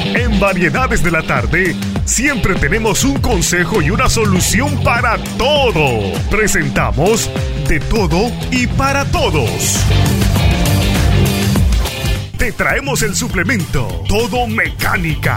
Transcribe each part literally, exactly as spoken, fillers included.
En Variedades de la Tarde, siempre tenemos un consejo y una solución para todo. Presentamos De Todo y para Todos. Te traemos el suplemento Todo Mecánica.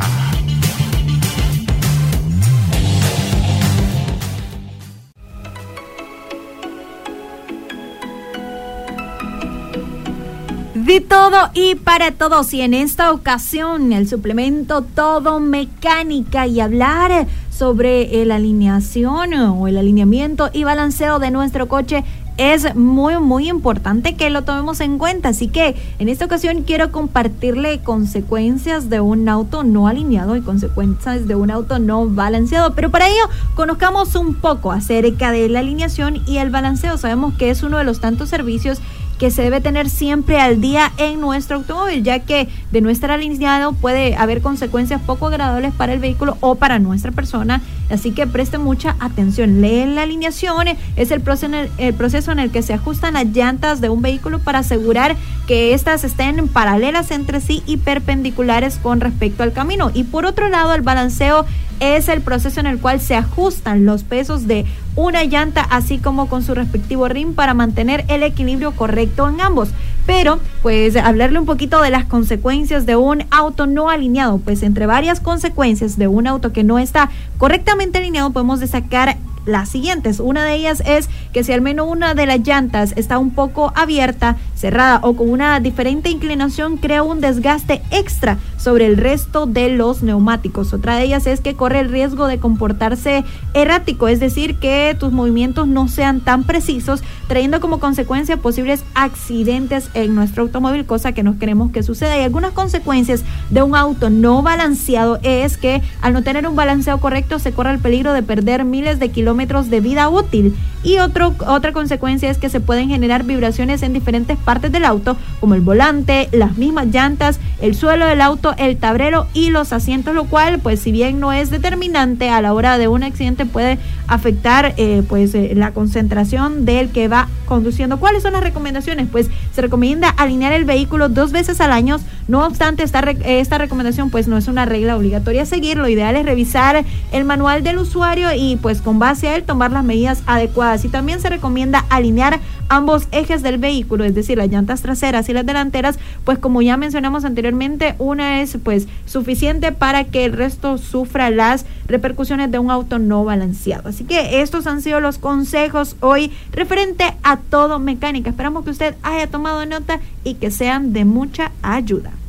De todo y para todos, y en esta ocasión el suplemento Todo Mecánica, y hablar sobre la alineación o el alineamiento y balanceo de nuestro coche es muy muy importante que lo tomemos en cuenta. Así que en esta ocasión quiero compartirle consecuencias de un auto no alineado y consecuencias de un auto no balanceado, pero para ello conozcamos un poco acerca de la alineación y el balanceo. Sabemos que es uno de los tantos servicios que se debe tener siempre al día en nuestro automóvil, ya que de no estar alineado puede haber consecuencias poco agradables para el vehículo o para nuestra persona. Así que preste mucha atención. Leen la alineación, es el proceso, en el, el proceso en el que se ajustan las llantas de un vehículo para asegurar que éstas estén paralelas entre sí y perpendiculares con respecto al camino. Y por otro lado, el balanceo es el proceso en el cual se ajustan los pesos de una llanta, así como con su respectivo rin, para mantener el equilibrio correcto en ambos. Pero, pues, hablarle un poquito de las consecuencias de un auto no alineado. Pues, entre varias consecuencias de un auto que no está correctamente alineado, podemos destacar las siguientes. Una de ellas es que si al menos una de las llantas está un poco abierta, cerrada o con una diferente inclinación, crea un desgaste extra sobre el resto de los neumáticos. Otra de ellas es que corre el riesgo de comportarse errático, es decir, que tus movimientos no sean tan precisos, trayendo como consecuencia posibles accidentes en nuestro automóvil, cosa que no queremos que suceda. Y algunas consecuencias de un auto no balanceado es que al no tener un balanceo correcto se corre el peligro de perder miles de kilómetros de vida útil. Y otro, otra consecuencia es que se pueden generar vibraciones en diferentes partes del auto, como el volante, las mismas llantas, el suelo del auto, el tablero y los asientos, lo cual, pues, si bien no es determinante a la hora de un accidente, puede afectar eh, pues eh, la concentración del que va conduciendo. ¿Cuáles son las recomendaciones? Pues se recomienda alinear el vehículo dos veces al año. No obstante, esta, esta recomendación pues no es una regla obligatoria a seguir. Lo ideal es revisar el manual del usuario y pues con base a él tomar las medidas adecuadas. Y también se recomienda alinear ambos ejes del vehículo, es decir, las llantas traseras y las delanteras, pues como ya mencionamos anteriormente, una es pues suficiente para que el resto sufra las repercusiones de un auto no balanceado. Así que estos han sido los consejos hoy referente a Todo Mecánica. Esperamos que usted haya tomado nota y que sean de mucha ayuda.